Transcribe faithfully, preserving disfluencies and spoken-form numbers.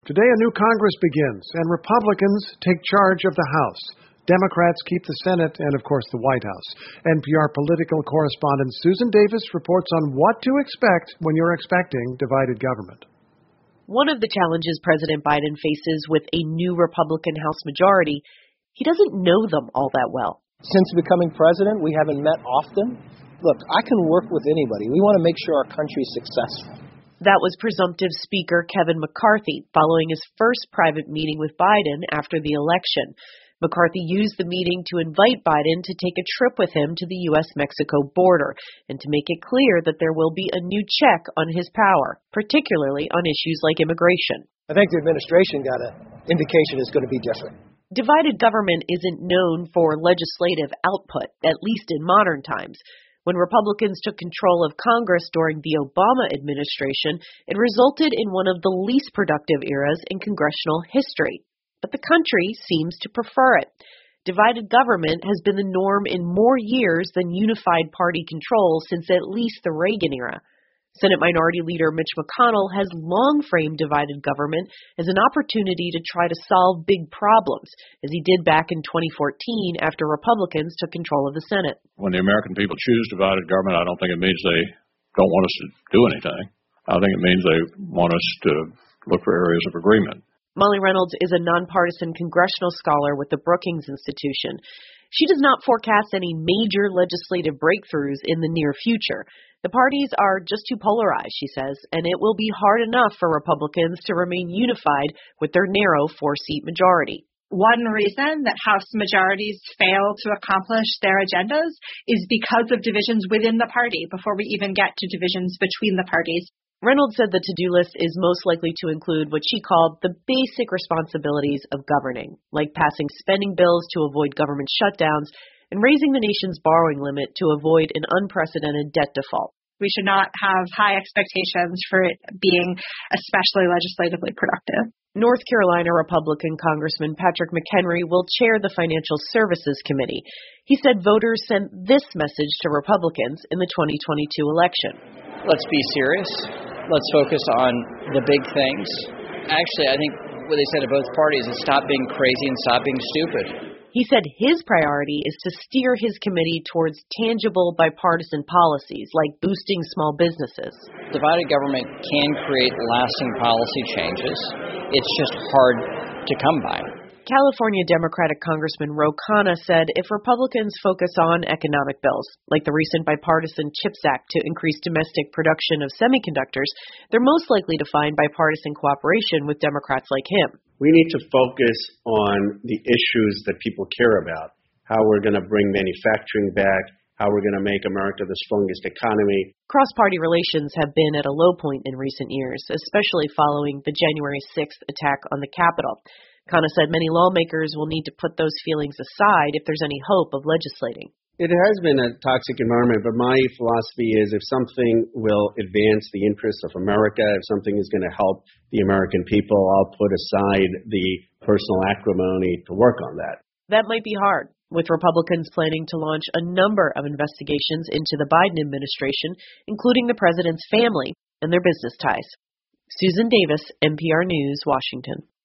Today, a new Congress begins, and Republicans take charge of the House. Democrats keep the Senate and, of course, the White House. N P R political correspondent Susan Davis reports on what to expect when you're expecting divided government. One of the challenges President Biden faces with a new Republican House majority, he doesn't know them all that well. Since becoming president, we haven't met often. Look, I can work with anybody. We want to make sure our country's successful. That was presumptive Speaker Kevin McCarthy following his first private meeting with Biden after the election. McCarthy used the meeting to invite Biden to take a trip with him to the U S Mexico border and to make it clear that there will be a new check on his power, particularly on issues like immigration. I think the administration got an indication it's going to be different. Divided government isn't known for legislative output, at least in modern times. When Republicans took control of Congress during the Obama administration, it resulted in one of the least productive eras in congressional history. But the country seems to prefer it. Divided government has been the norm in more years than unified party control since at least the Reagan era. Senate Minority Leader Mitch McConnell has long framed divided government as an opportunity to try to solve big problems, as he did back in twenty fourteen after Republicans took control of the Senate. When the American people choose divided government, I don't think it means they don't want us to do anything. I think it means they want us to look for areas of agreement. Molly Reynolds is a nonpartisan congressional scholar with the Brookings Institution. She does not forecast any major legislative breakthroughs in the near future. The parties are just too polarized, she says, and it will be hard enough for Republicans to remain unified with their narrow four-seat majority. One reason that House majorities fail to accomplish their agendas is because of divisions within the party before we even get to divisions between the parties. Reynolds said the to-do list is most likely to include what she called the basic responsibilities of governing, like passing spending bills to avoid government shutdowns and raising the nation's borrowing limit to avoid an unprecedented debt default. We should not have high expectations for it being especially legislatively productive. North Carolina Republican Congressman Patrick McHenry will chair the Financial Services Committee. He said voters sent this message to Republicans in the twenty twenty-two election. Let's be serious. Let's focus on the big things. Actually, I think what they said to both parties is stop being crazy and stop being stupid. He said his priority is to steer his committee towards tangible bipartisan policies like boosting small businesses. Divided government can create lasting policy changes. It's just hard to come by. California Democratic Congressman Ro Khanna said if Republicans focus on economic bills, like the recent bipartisan CHIPS Act to increase domestic production of semiconductors, they're most likely to find bipartisan cooperation with Democrats like him. We need to focus on the issues that people care about, how we're going to bring manufacturing back, how we're going to make America the strongest economy. Cross-party relations have been at a low point in recent years, especially following the January sixth attack on the Capitol. Khanna said many lawmakers will need to put those feelings aside if there's any hope of legislating. It has been a toxic environment, but my philosophy is if something will advance the interests of America, if something is going to help the American people, I'll put aside the personal acrimony to work on that. That might be hard, with Republicans planning to launch a number of investigations into the Biden administration, including the president's family and their business ties. Susan Davis, N P R News, Washington.